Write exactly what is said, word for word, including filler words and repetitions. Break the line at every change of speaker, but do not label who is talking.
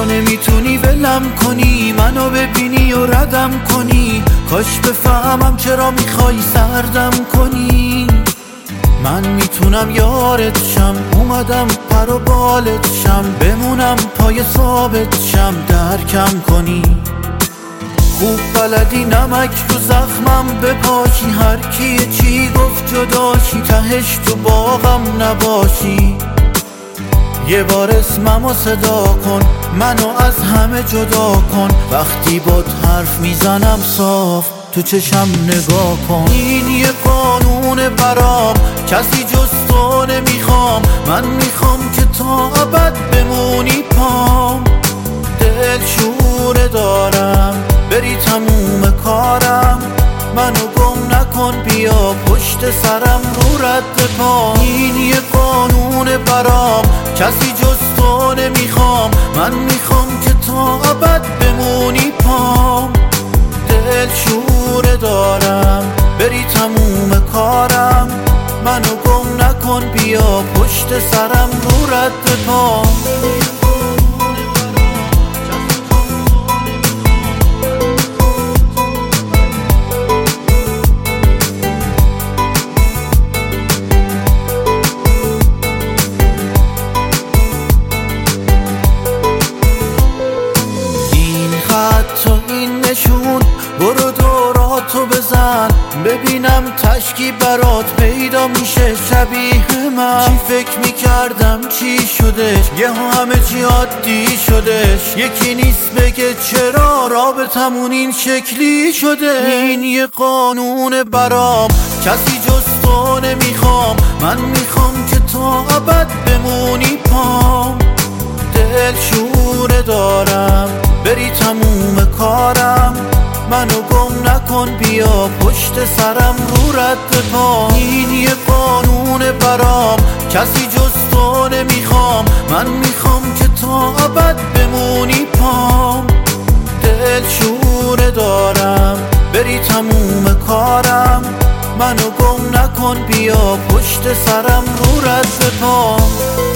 تو نمیتونی ولم کنی، منو ببینی و ردم کنی. کاش بفهمم چرا میخوای سردم کنی. من میتونم یارت شم، اومدم پر و بالت شم، بمونم پای ثابت شم، درکم کنی. خوب بلدی نمک رو زخمم بپاشی، هر کی چی گفت جداشی، تهش تو باغم نباشی. یه بار اسممو صدا کن، منو از همه جدا کن. وقتی بات حرف میزنم صاف تو چشم نگاه کن. این یه قانون برام، کسی جز تو نمیخوام. من میخوام که تا ابد بمونی پام. دل شوره دارم بری تموم کارم، منو گم نکن بیا پشت سرم رو رد پام. این یه قانون برام، کسی جز تو نمیخوام. من میخوام که تا ابد بمونی پام. دل شوره دارم بری تموم کارم، منو گم نکن بیا پشت سرم رو رد پام. تو این نشون برو دوراتو بزن، ببینم تشکی برات پیدا میشه شبیه من. چی فکر میکردم چی شدش، یه همه چی عادی شدش. یکی نیست بگه چرا رابطمون این شکلی شده. این یه قانون برام، کسی جز تو نمیخوام. من میخوام که تا ابد بمونی پام. دل شوره دارم بری تموم کارم، منو گم نکن بیا پشت سرم رو رد پام. این یه قانون برام، کسی جز تو نمیخوام. من میخوام که تا ابد بمونی پام. دل شوره دارم بری تموم کارم، منو گم نکن بیا پشت سرم رو رد پام.